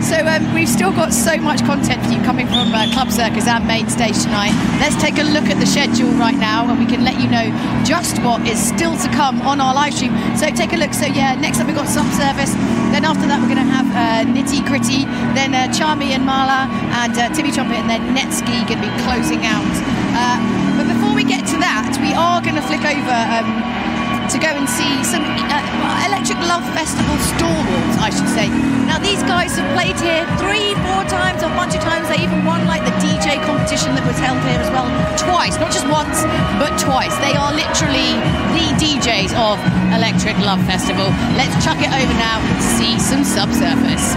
So we've still got so much content for you coming from Club Circus and Main Stage tonight. Let's take a look at the schedule right now and we can let you know just what is still to come on our live stream. So take a look. So yeah, next up we've got Subsurface. Then after that we're going to have Nitty Gritty. Then Charmy and Marla and Timmy Trumpet, and then Netski going to be closing out. But before we get to that, we are going to flick over to go and see some Electric Love Festival stalwarts, I should say. Now these guys have played here 3-4 times, a bunch of times. They even won like the DJ competition that was held here as well, twice, not just once but twice. They are literally the DJs of Electric Love Festival. Let's chuck it over now and see some Subsurface.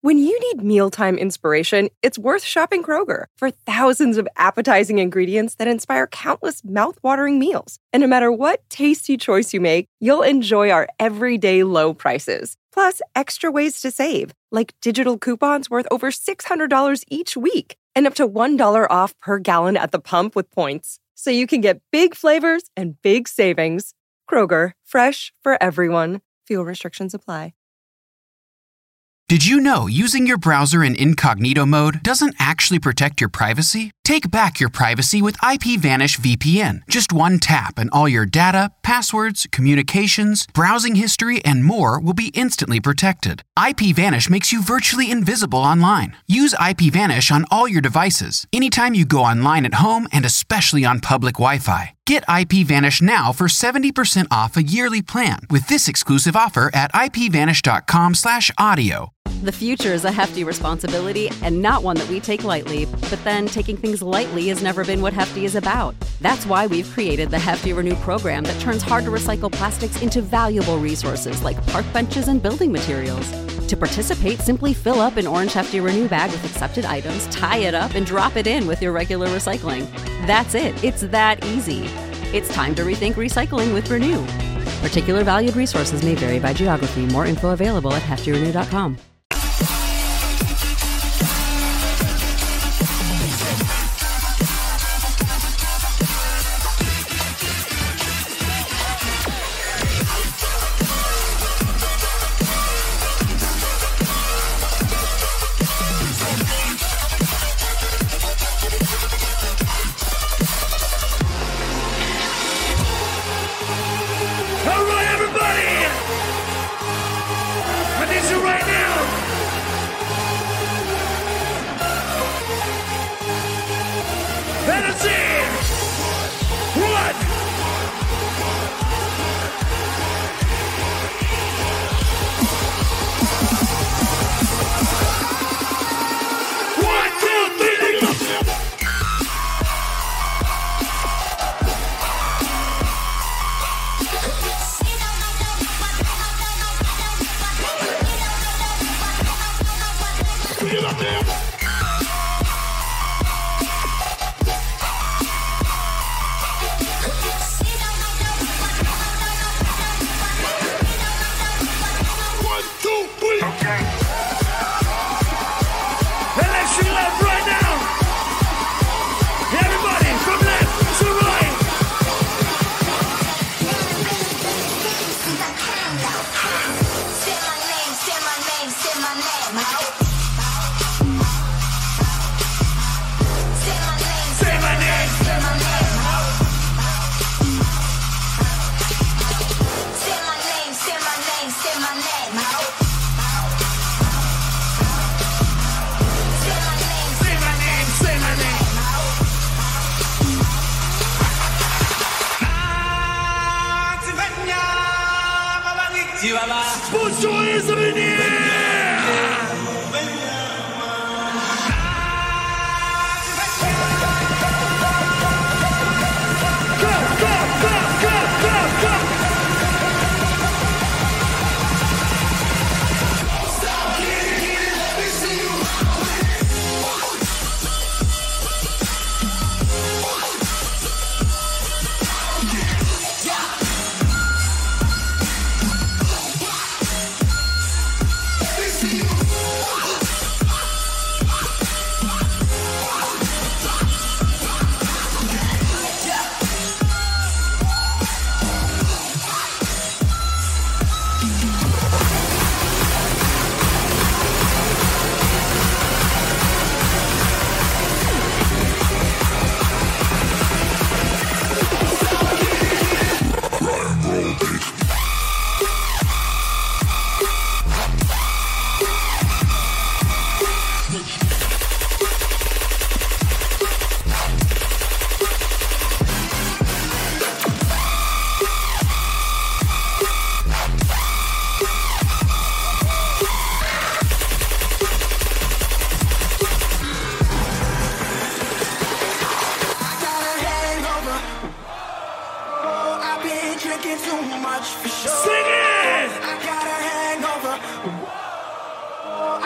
When you need mealtime inspiration, it's worth shopping Kroger for thousands of appetizing ingredients that inspire countless mouth-watering meals. And no matter what tasty choice you make, you'll enjoy our everyday low prices. Plus, extra ways to save, like digital coupons worth over $600 each week and up to $1 off per gallon at the pump with points. So you can get big flavors and big savings. Kroger, fresh for everyone. Fuel restrictions apply. Did you know using your browser in incognito mode doesn't actually protect your privacy? Take back your privacy with IPVanish VPN. Just one tap and all your data, passwords, communications, browsing history, and more will be instantly protected. IPVanish makes you virtually invisible online. Use IPVanish on all your devices, anytime you go online at home and especially on public Wi-Fi. Get IPVanish now for 70% off a yearly plan with this exclusive offer at ipvanish.com/audio. The future is a hefty responsibility and not one that we take lightly. But then taking things lightly has never been what Hefty is about. That's why we've created the Hefty Renew program that turns hard-to-recycle plastics into valuable resources like park benches and building materials. To participate, simply fill up an orange Hefty Renew bag with accepted items, tie it up, and drop it in with your regular recycling. That's it. It's that easy. It's time to rethink recycling with Renew. Particular valued resources may vary by geography. More info available at heftyrenew.com.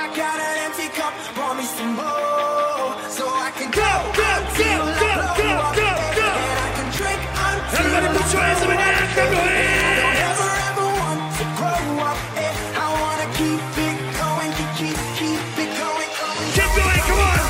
got an empty cup, pour me some more, so I can go. And I can drink until everybody put your hands up in the air, clap your hands. I don't ever want to grow up, I wanna keep it going, keep it going. Keep going, come on.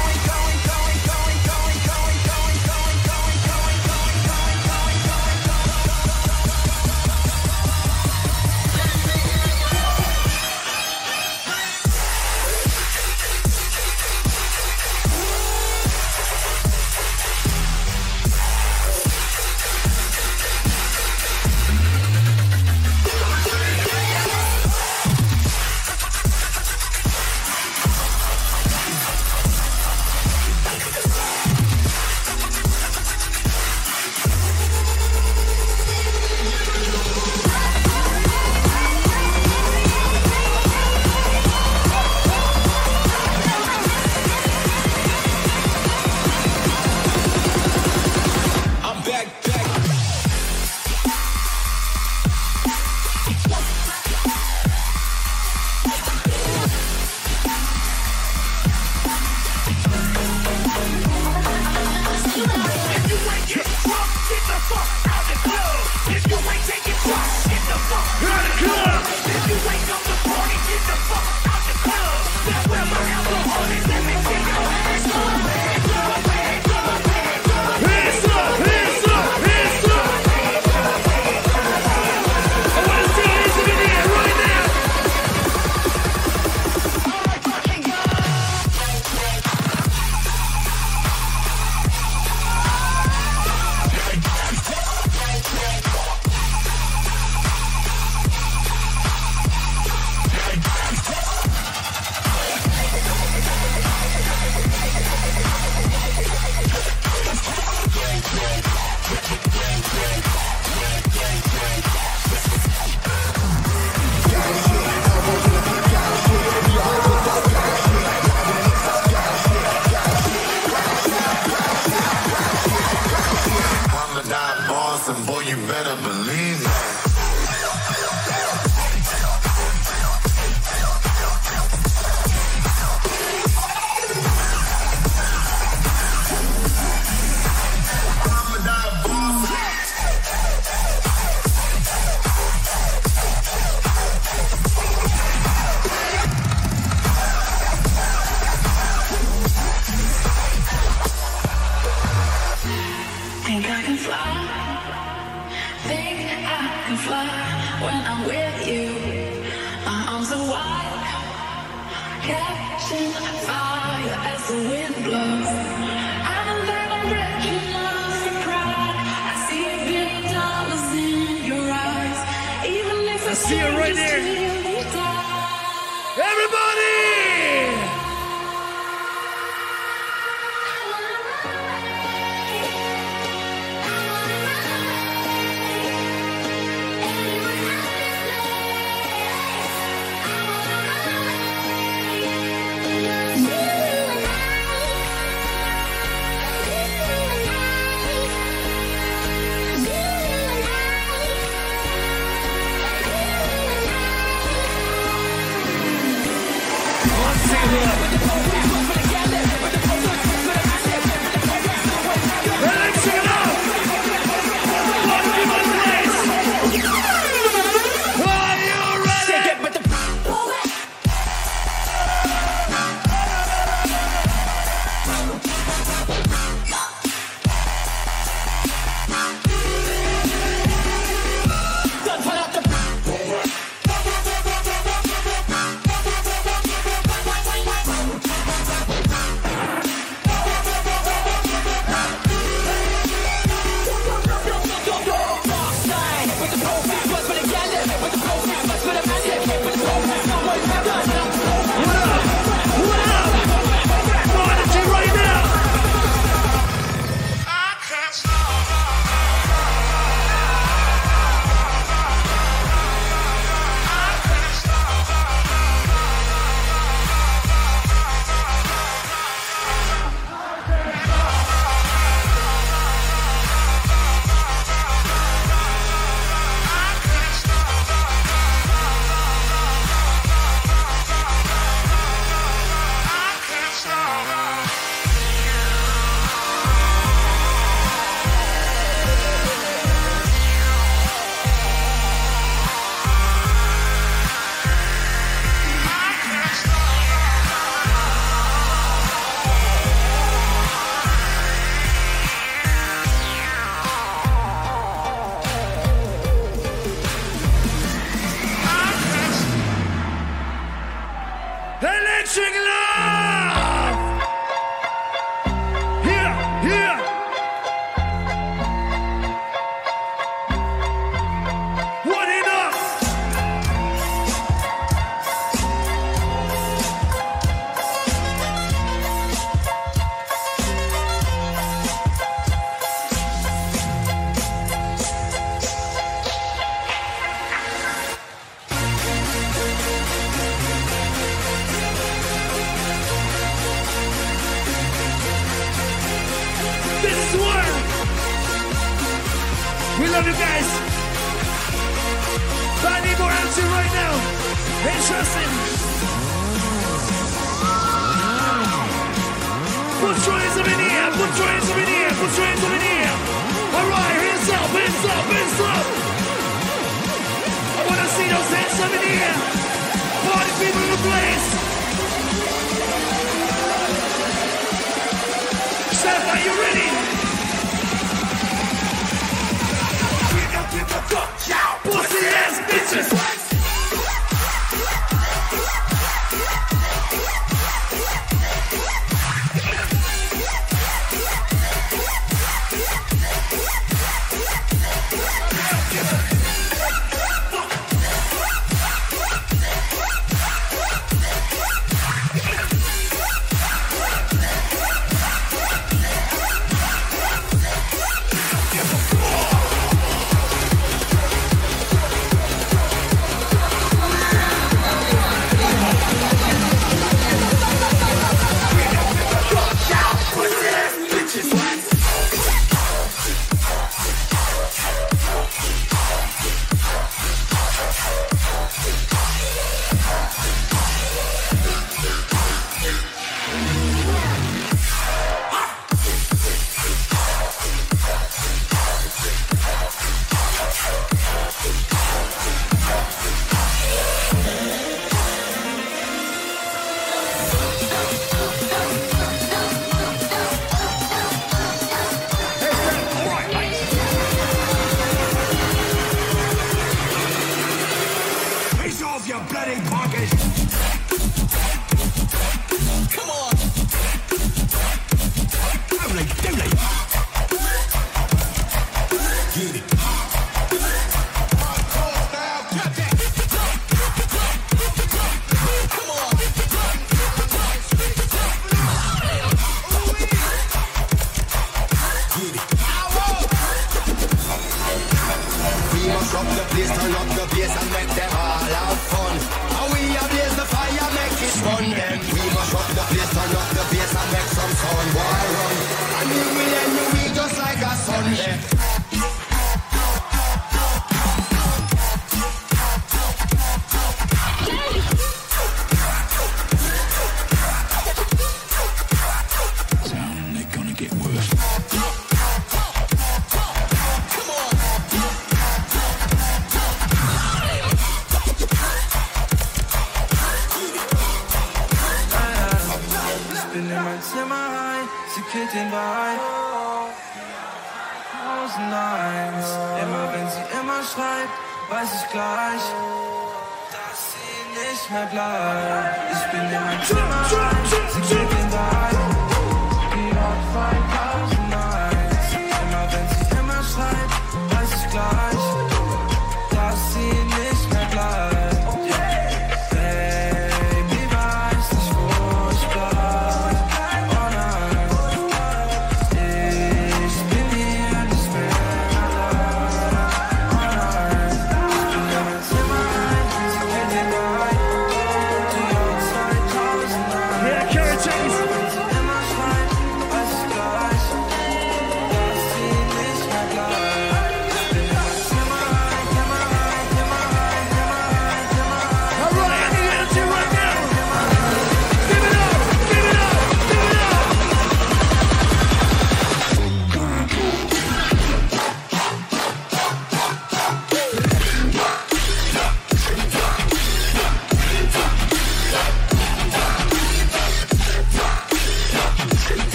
bitches.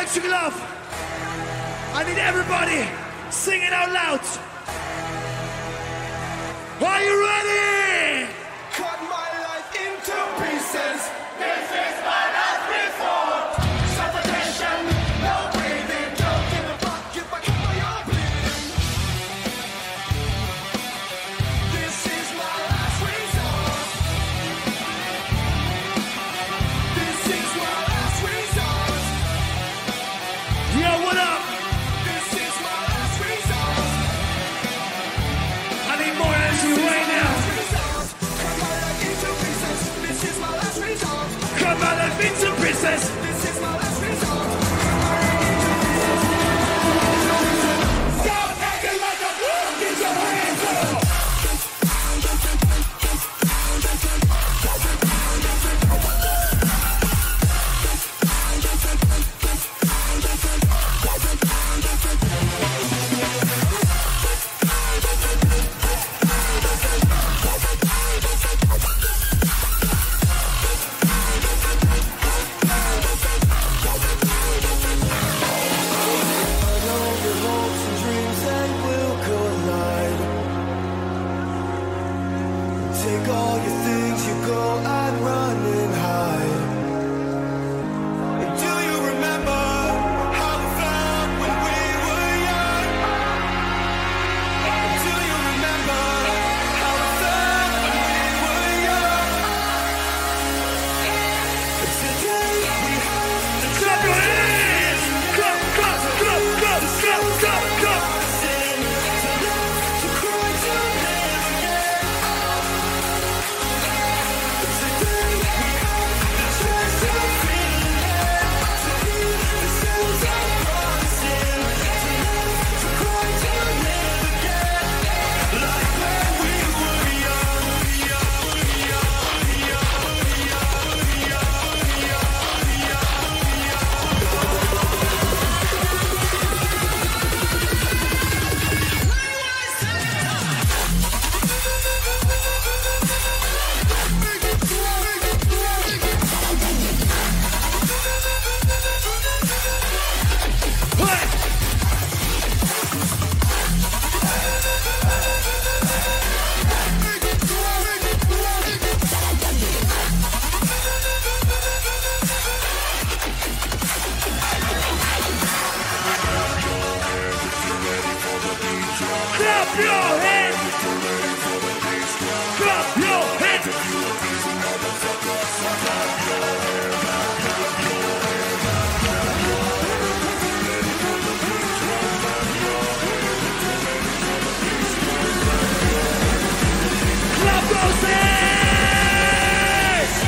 electric love. I need everybody singing out loud. Are you ready? Cut my life into pieces. This is my last resort. Suffocation, no breathing. Don't give a fuck if I cut my arm bleeding. This is my last resort. This is my last resort. Yo, what up? This is my last resort. I need more energy right now. Cut my life into pieces. This is my last resort. Cut my life into pieces. This is my last resort. Stop acting like a fool. Get your hands up. Take all your things, you go and run and hide. And do you remember how it felt when we were young? And do you remember how it felt when we were young? And today we have the Clap your hands. Clap, clap, clap, clap, clap, clap, clap. to love, to cry, to live again. Today we have the chance to feel again, to hear the sounds of promising, to love, to cry, to live again, like when we were young, Hey. Clap your hands. Clap your hands. Clap those hands.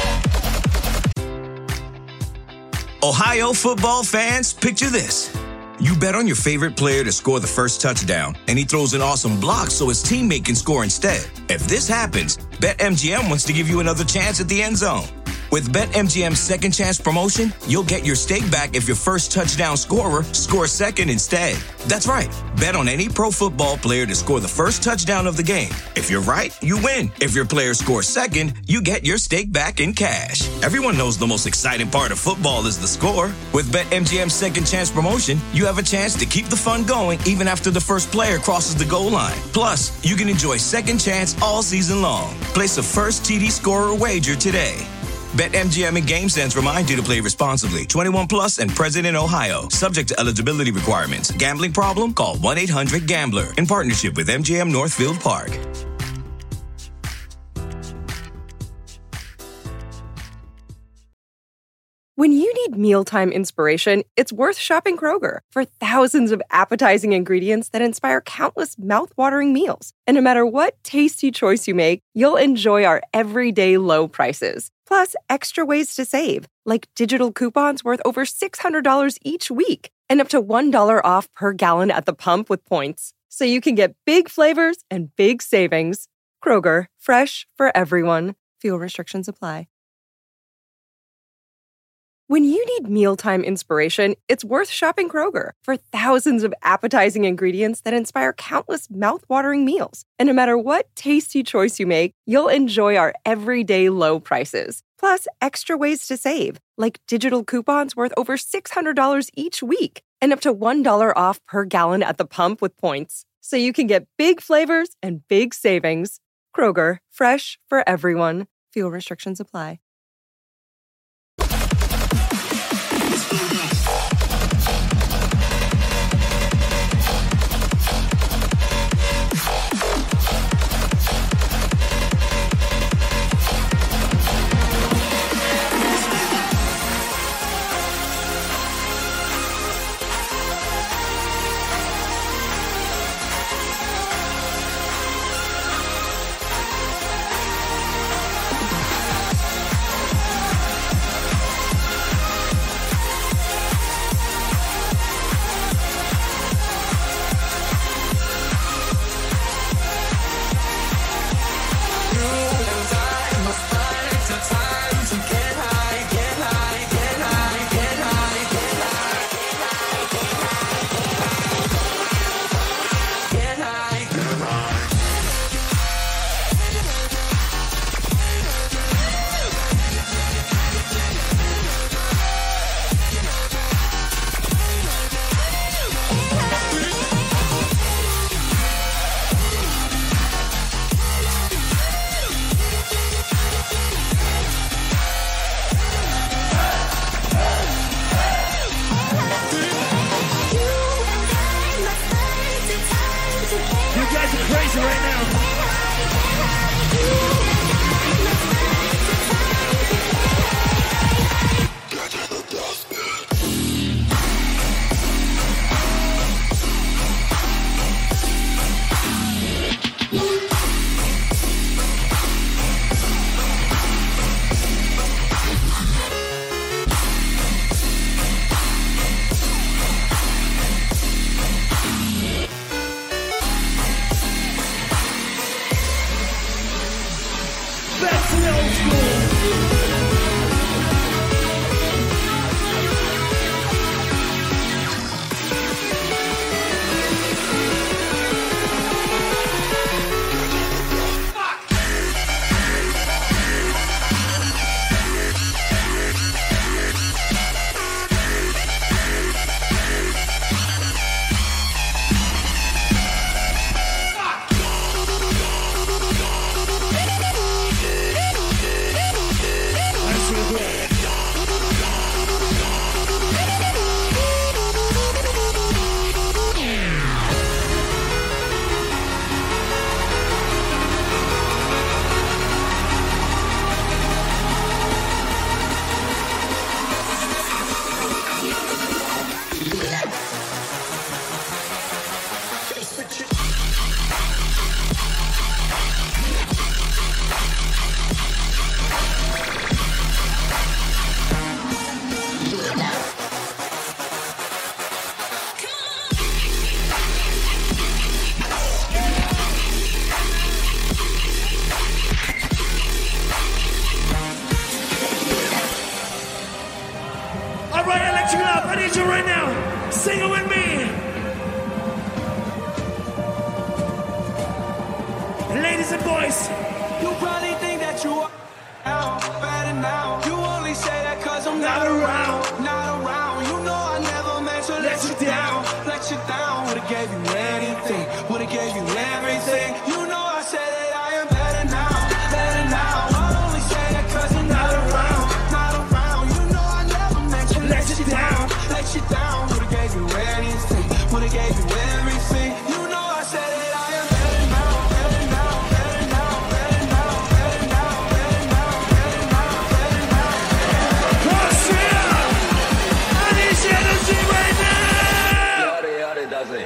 Ohio football fans, picture this. You bet on your favorite player to score the first touchdown, and he throws an awesome block so his teammate can score instead. If this happens, BetMGM wants to give you another chance at the end zone. With BetMGM's second chance promotion, you'll get your stake back if your first touchdown scorer scores second instead. That's right. Bet on any pro football player to score the first touchdown of the game. If you're right, you win. If your player scores second, you get your stake back in cash. Everyone knows the most exciting part of football is the score. With BetMGM's second chance promotion, you have a chance to keep the fun going even after the first player crosses the goal line. Plus, you can enjoy second chance all season long. Place a first TD scorer wager today. BetMGM and GameSense remind you to play responsibly. 21 plus and present in Ohio. Subject to eligibility requirements. Gambling problem? Call 1-800-GAMBLER. In partnership with MGM Northfield Park. When you need mealtime inspiration, it's worth shopping Kroger for thousands of appetizing ingredients that inspire countless mouth-watering meals. And no matter what tasty choice you make, you'll enjoy our everyday low prices. Plus, extra ways to save, like digital coupons worth over $600 each week and up to $1 off per gallon at the pump with points. So you can get big flavors and big savings. Kroger, fresh for everyone. Fuel restrictions apply. When you need mealtime inspiration, it's worth shopping Kroger for thousands of appetizing ingredients that inspire countless mouth-watering meals. And no matter what tasty choice you make, you'll enjoy our everyday low prices. Plus, extra ways to save, like digital coupons worth over $600 each week and up to $1 off per gallon at the pump with points. So you can get big flavors and big savings. Kroger, fresh for everyone. Fuel restrictions apply. boys. You probably think that you are now, better now. You only say that cause I'm not around, not around. You know I never meant to let you down, let you down. Would've gave you anything, would've gave you everything. You know I said that I am better now, better now. I only say that cause I'm not around, not around. You know I never meant to let you down, let you down. Would've gave you anything, would've gave you everything. You know I said that I am better now, better now, better now, better now, better now, better now, better now, better now. Austria! I need you to see right now! Yare yare does it.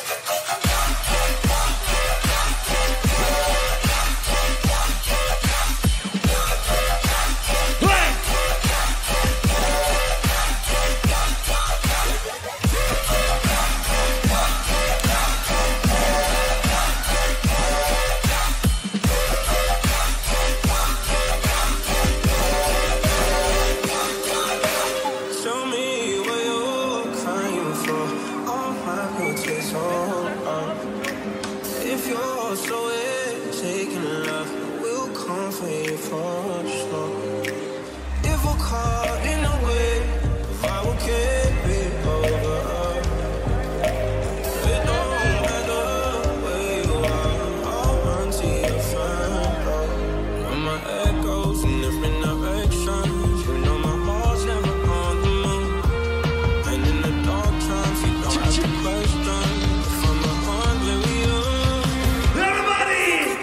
Tell me what you're crying for. All my protests on. If you're so taking love, we'll come for you for sure. If we're caught in a way, I will carry over. It don't matter where you are, I'll run to your front door. When my echoes in different directions, you know my heart's never on the move. And in the dark times, you don't have to question if I'm a heart, where we are. Everybody!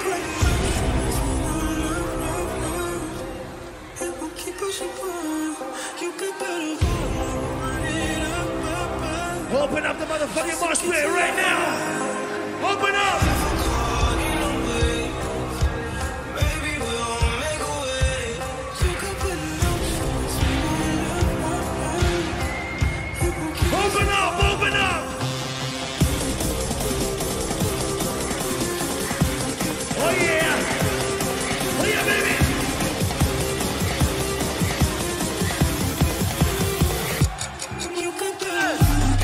It will keep us apart. You could better run it up. Open up the motherfucking mosh pit right now! Open up! Caught in a wave, maybe we'll make a way. You could better Open up! Open up! Oh yeah! Oh yeah, baby! you could better.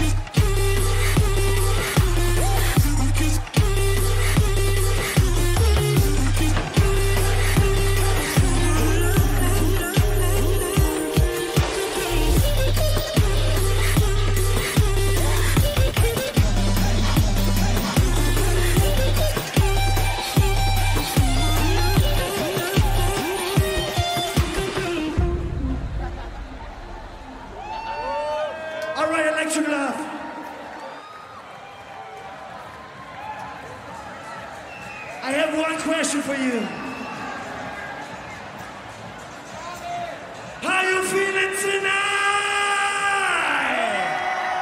All right, Electric Love. I have one question for you. How you feeling tonight?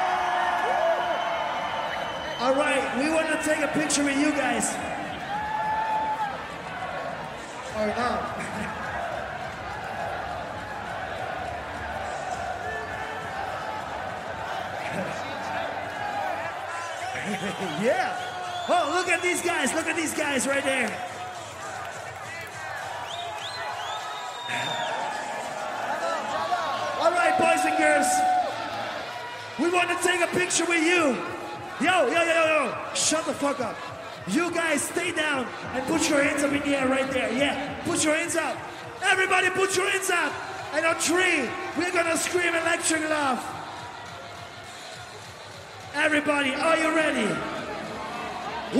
All right, we want to take a picture with you guys. Or not. Yeah. Oh, look at these guys. Look at these guys right there. All right, boys and girls. We want to take a picture with you. Yo. Shut the fuck up. You guys stay down and put your hands up in the air right there. Yeah, put your hands up. Everybody put your hands up. And on 3, we're going to scream Electric Love. Everybody, are you ready? 1, 2,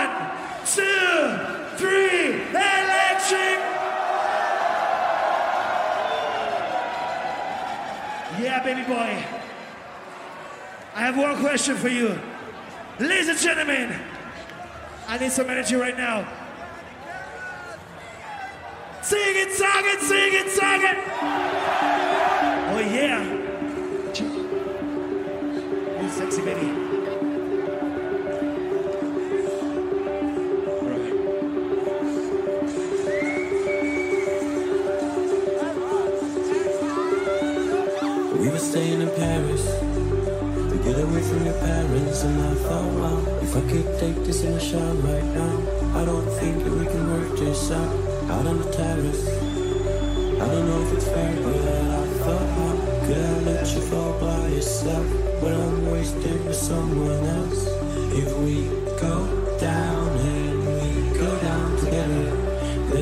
3, Electric! Yeah, baby boy. I have one question for you. Ladies and gentlemen, I need some energy right now. Sing it, song it, sing it, song it! Oh yeah. You sexy baby. We were staying in Paris to get away from your parents, and I thought, wow, if I could take this in a shot right now, I don't think that we can work this out on the terrace. I don't know if it's fair, but I thought, how could I let you fall by yourself when I'm wasting for someone else? If we go down and we go down together.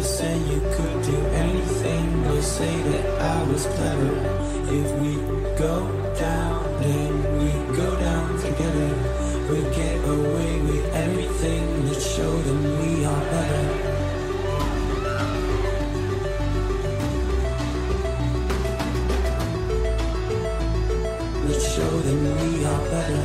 Listen, you could do anything but say that I was clever. If we go down, then we go down together. We'll get away with everything. Let's show them we are better. Let's show them we are better.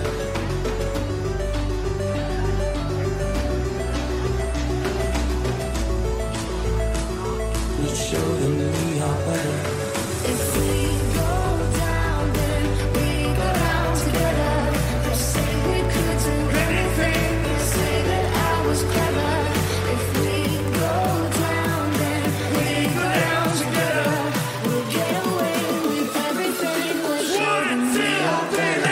Let's show them we are better. If we go down, then we go down together. They say we could do anything. They say that I was clever. If we go down, then we go down together. We'll get away with everything. We'll show them we are better.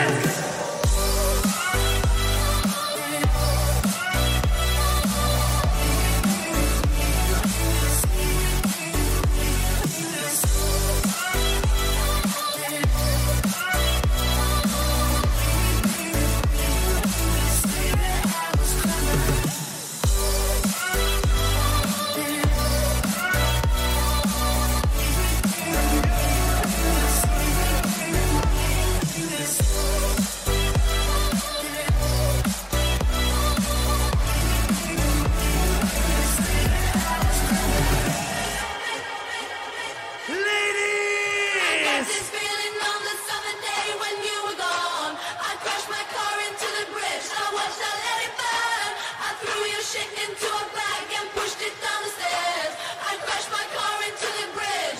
Ladies! This feeling on the summer day when you were gone. I crashed my car into the bridge. I watched, I let it burn. I threw your shit into a bag and pushed it down the stairs. I crashed my car into the bridge.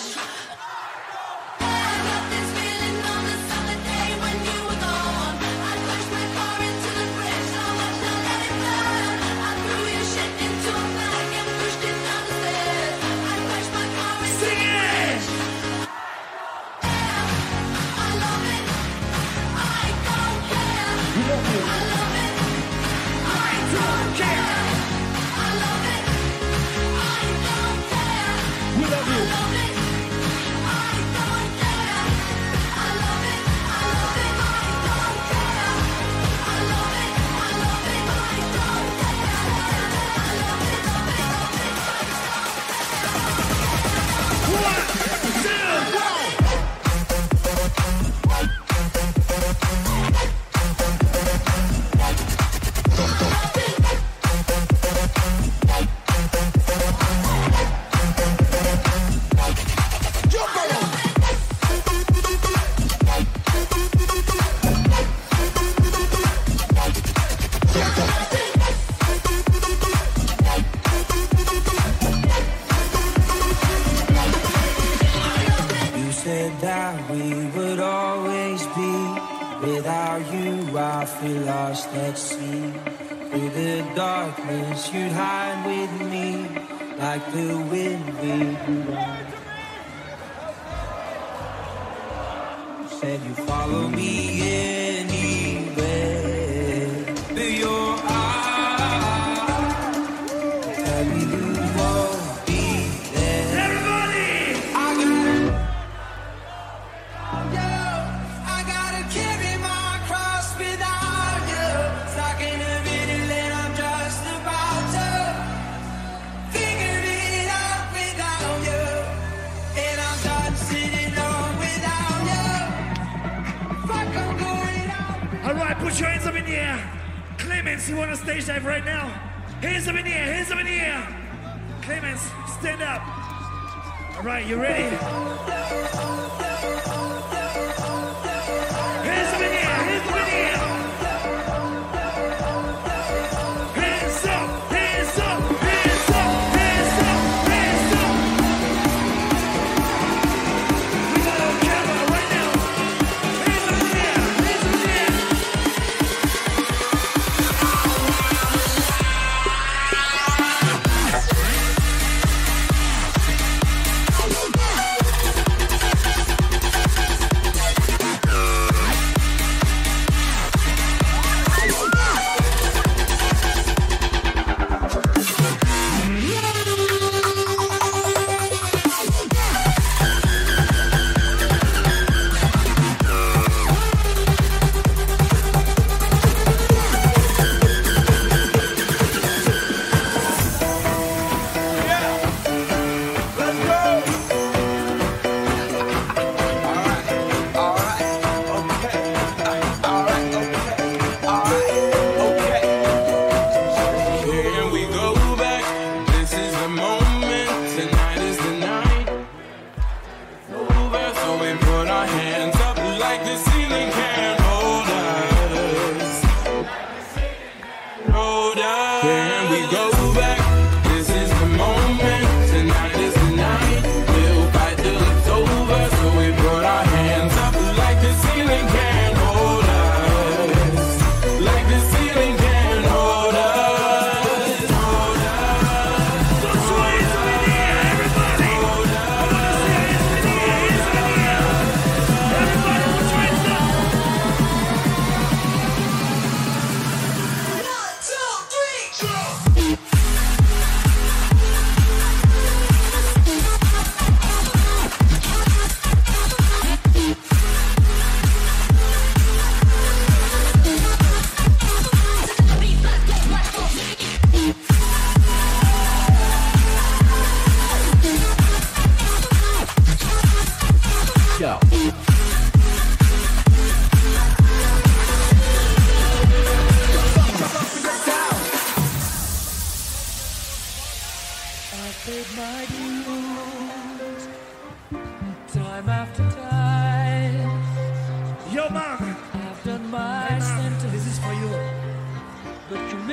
I got this feeling on the summer day when you were gone. I crashed my car into the bridge. I watched, I let it burn. I threw your shit into a bag and pushed it down the stairs. I crashed my car into the bridge. I love it. I don't care. I love it. I don't care. I love it. I don't care. We love you. I love it. I don't care. I love it. I love it. I don't care. I love it. I love it. I don't care. I love it. Love it. Love it. One, two, go! You said that we would always be. Without you, I feel lost at sea. Through the darkness, you'd hide with me, like the wind we run. You said you'd follow me anywhere. But your eyes tell me you won't be there. Everybody! I gotta carry my cross without you. Stuck in a middle and I'm just about to figure it out without you. And I'm done sitting on without you. Fuck, I'm going out. All right, put your hands up in the air. Clemens, you want a stage dive right now? Hands up in the air, hands up in the air. Clemens, stand up. All right, you ready? Hands up in the air, hands up in the air. Hands up, hands up, hands up, hands up, hands up. We got on camera right now. Hands up in the air, hands up in the air.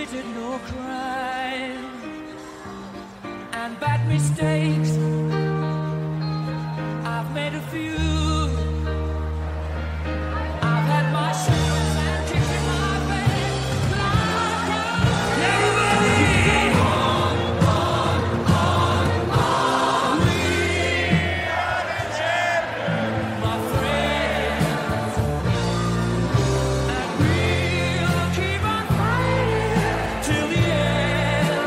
committed no crime and bad mistakes. I've made a few. I've had my shadows and kicks in my bed, but I've my friends, and we'll keep on fighting till the end.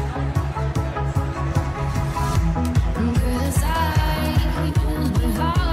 Cause I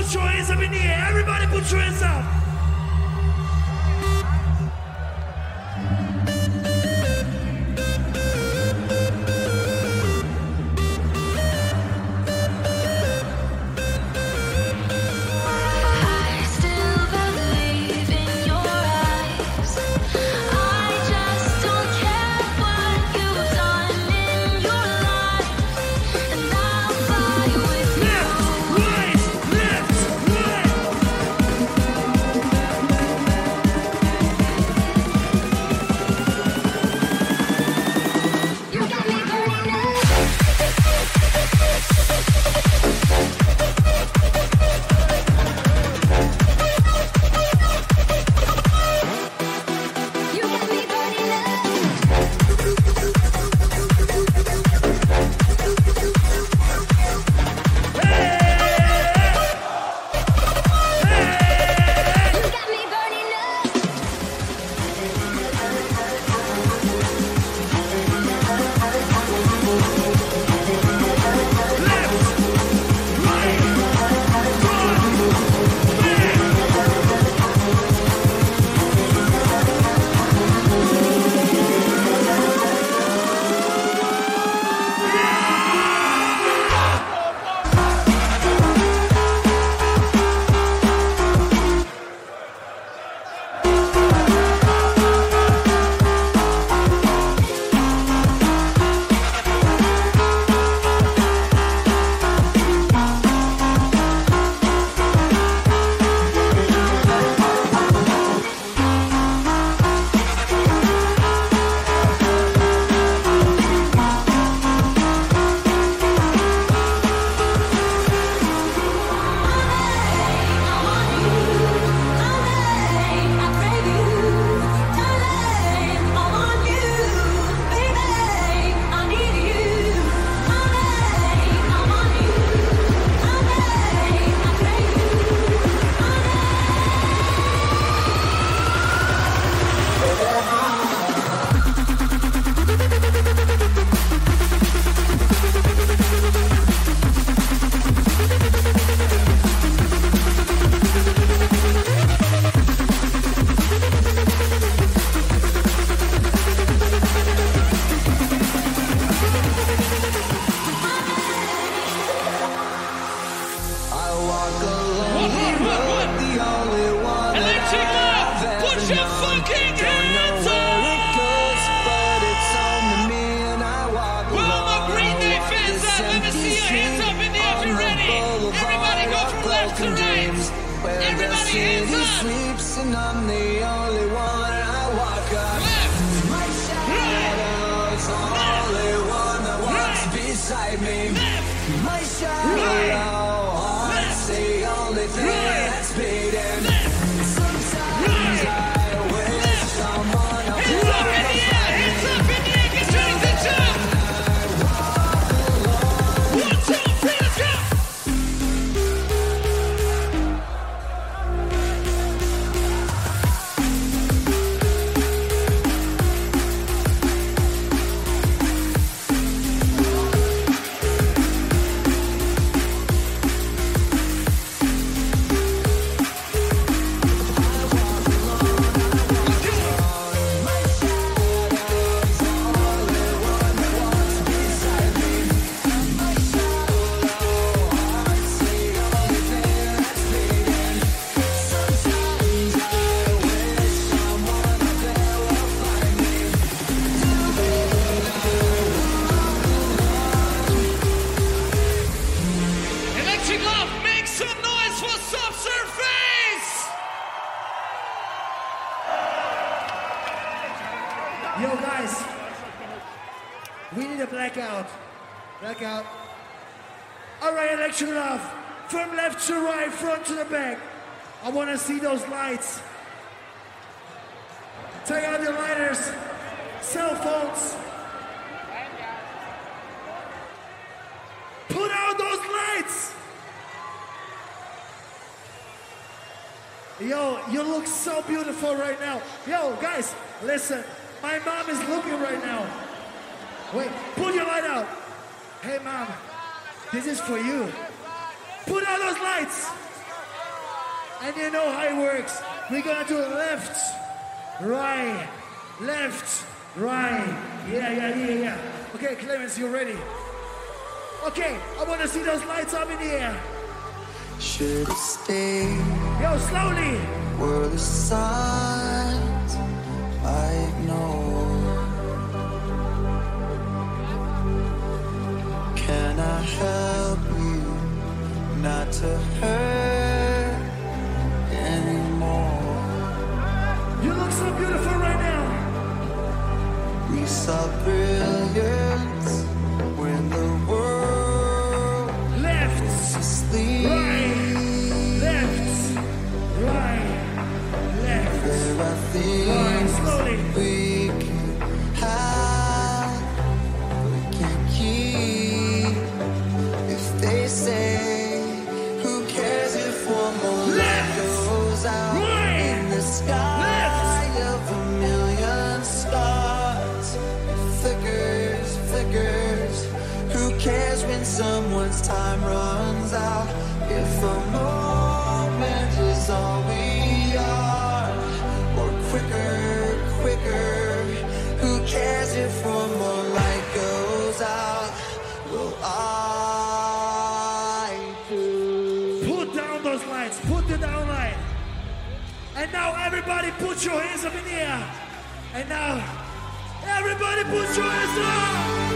Put your hands up in the air. Everybody put your hands up. I still believe in your eyes. I just don't care what you've done in your life, and I'll fly with you. Left, right. You got me burning up. You got me burning up. You got me burning up. Electric love, put your fucking hands up! Where all my Green Day fans at? Let me see your hands up in the air if you're ready. Everybody go from left to right. Everybody hands up. Electric love, make some noise for Subsurface! Yo, guys, we need a blackout. Blackout. All right, Electric Love, from left to right, front to the back. I want to see those lights. Take out your lighters, cell phones. Put out those lights. Yo, you look so beautiful right now. Yo, guys, listen. My mom is looking right now. Wait, put your light out. Hey, mom, this is for you. Put out those lights. And you know how it works. We're gonna do left, right, left, right. Yeah. Okay, Clemens, you ready? Okay, I wanna see those lights up in the air. Should have stayed. Yo, slowly. Were the signs I ignored? Can I help you not to hurt anymore? You look so beautiful right now. We saw brilliance when the world Left, was asleep. left, right, left. There are Right, things slowly. we can have, we can keep. If they say, who cares if one more light Left, goes out right, in the sky of a million stars? It flickers. Who cares when someone's time runs out? If a moment is all we are, or quicker. Who cares if one more light goes out? Will I do? Put down those lights. Put the down light. And now everybody put your hands up in the air. And now everybody put your hands up.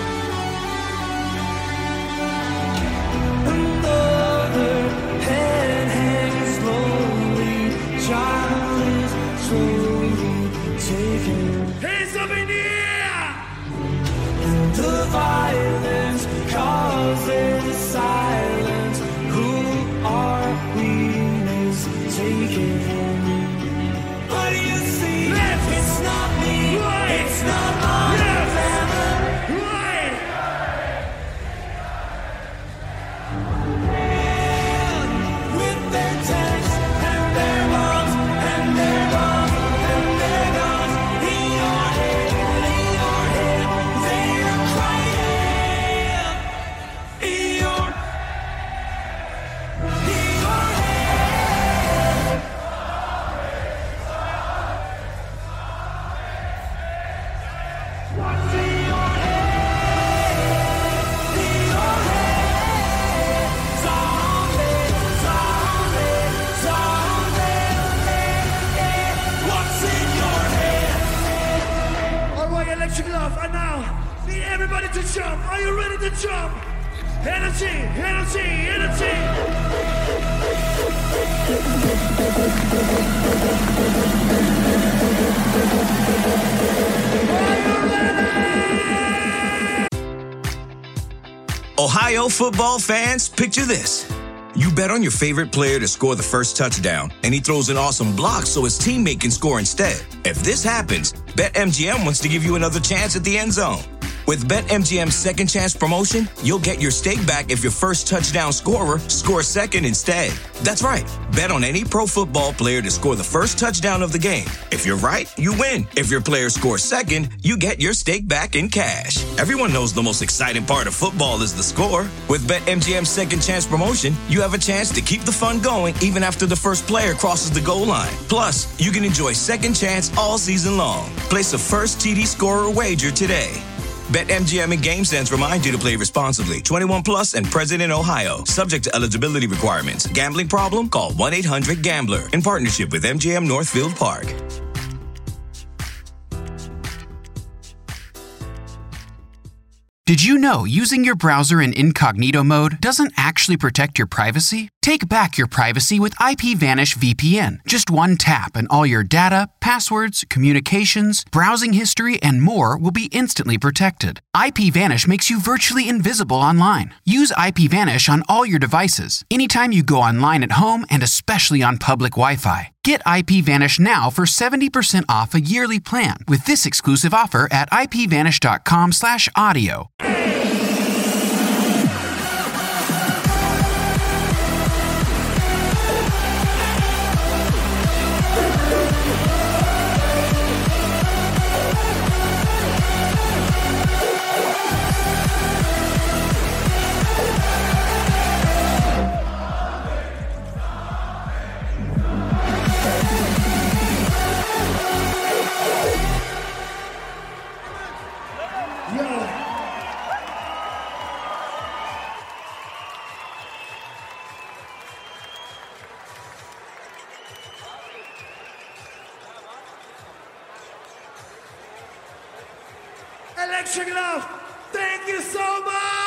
Another hand hangs slowly. Child is slowly taken. Hands up in the air. The violence causes silence. Who are we mistaken? But you see, Left, it's not me. right, It's not my left, family. right. With their tanks and their bombs and their bombs and their guns in your head, they're crying in your head. What's in your head? In your head. Zombie. What's in your head? All right, Electric Love. And now, need everybody to jump. Are you ready to jump? Energy. Ohio football fans, picture this. You bet on your favorite player to score the first touchdown, and he throws an awesome block so his teammate can score instead. If this happens, BetMGM wants to give you another chance at the end zone. With BetMGM's second chance promotion, you'll get your stake back if your first touchdown scorer scores second instead. That's right. Bet on any pro football player to score the first touchdown of the game. If you're right, you win. If your player scores second, you get your stake back in cash. Everyone knows the most exciting part of football is the score. With BetMGM's second chance promotion, you have a chance to keep the fun going even after the first player crosses the goal line. Plus, you can enjoy second chance all season long. Place a first TD scorer wager today. BetMGM and GameSense remind you to play responsibly. 21 plus and present in Ohio. Subject to eligibility requirements. Gambling problem? Call 1-800-GAMBLER. In partnership with MGM Northfield Park. Did you know using your browser in incognito mode doesn't actually protect your privacy? Take back your privacy with IPVanish VPN. Just one tap and all your data, passwords, communications, browsing history, and more will be instantly protected. IPVanish makes you virtually invisible online. Use IPVanish on all your devices, anytime you go online at home and especially on public Wi-Fi. Get IPVanish now for 70% off a yearly plan with this exclusive offer at ipvanish.com/audio. Electric Love. Thank you so much.